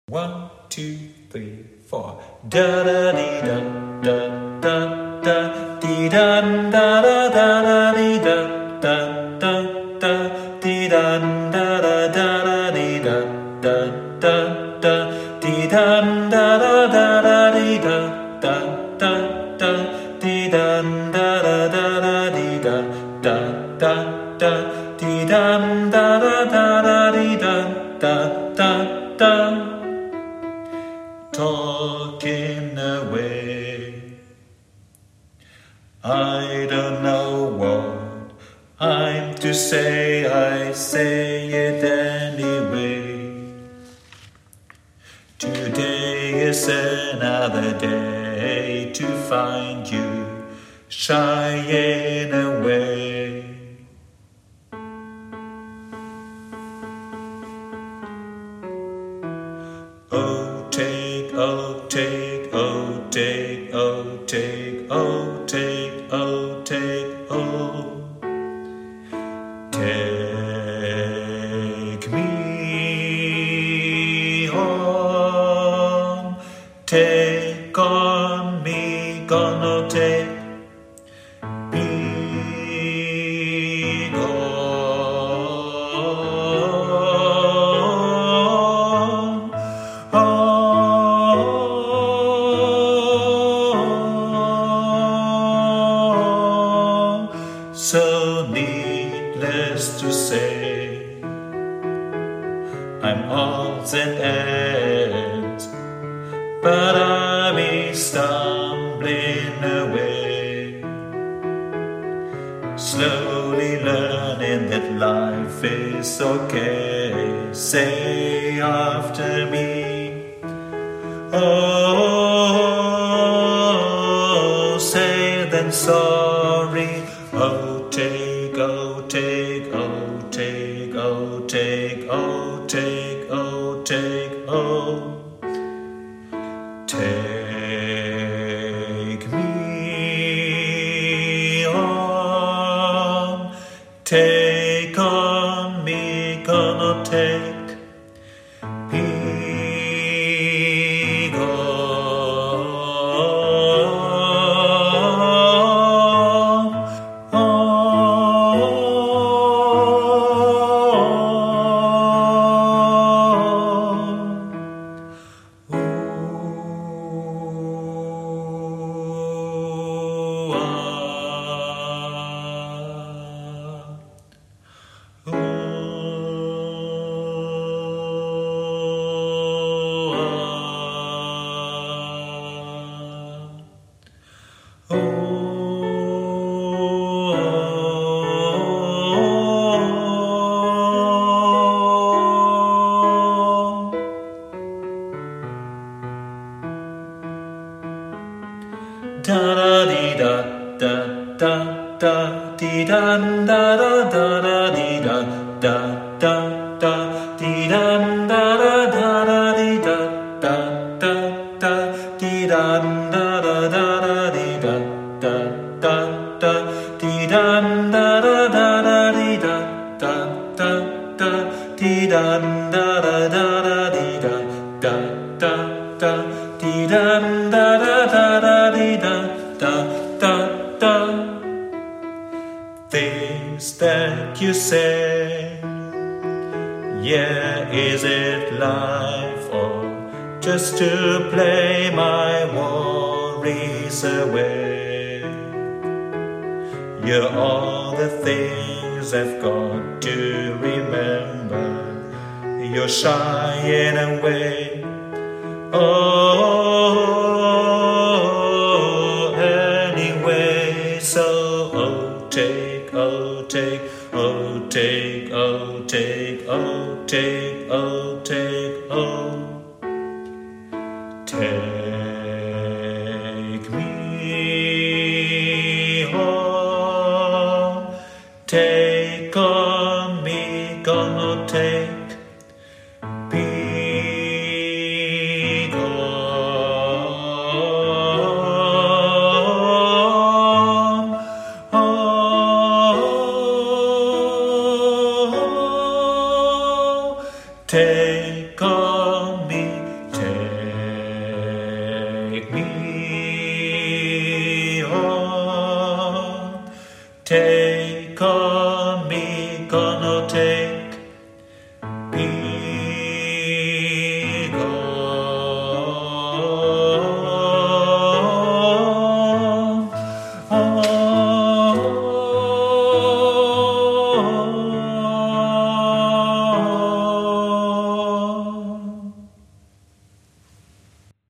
1, 2, 3, 4. Da da dee da da da da dee da da da da dee da da da da dee da da da da dee da da da da dee da da da da dee da da da da dee da da da da dee da da da da dee da da da da dee da da da da. Talking away, I don't know what I'm to say, I say it anyway. Today is another day to find you shying away. Oh, take, oh, take, oh, take, oh, take, oh, take, oh, take, oh. Take me home, take on me, gonna take me home. So needless to say, I'm odds and ends, but I be stumbling away, slowly learning that life is okay. Say after me, oh, say then sorry. Oh, take, oh, take, oh, take, oh, take, oh, take, oh, take, oh. Take me on, take on me, gonna take me da da dee da da da da dee da da da da dee da da da da dee da da da da dee da da da da dee da da da da dee da da da da dee da da da da dee da da da da dee da da da da dee da da da da dee da da da da dee da da da da. Things that you say, yeah, is it life or just to play my worries away? You're all the things I've got to remember. You're shying away. Oh, anyway, so oh, take, oh, take, oh, take, oh, take, oh, take, oh, take, oh. Take me home, take on me, gonna take me home. Oh, take on me, Take off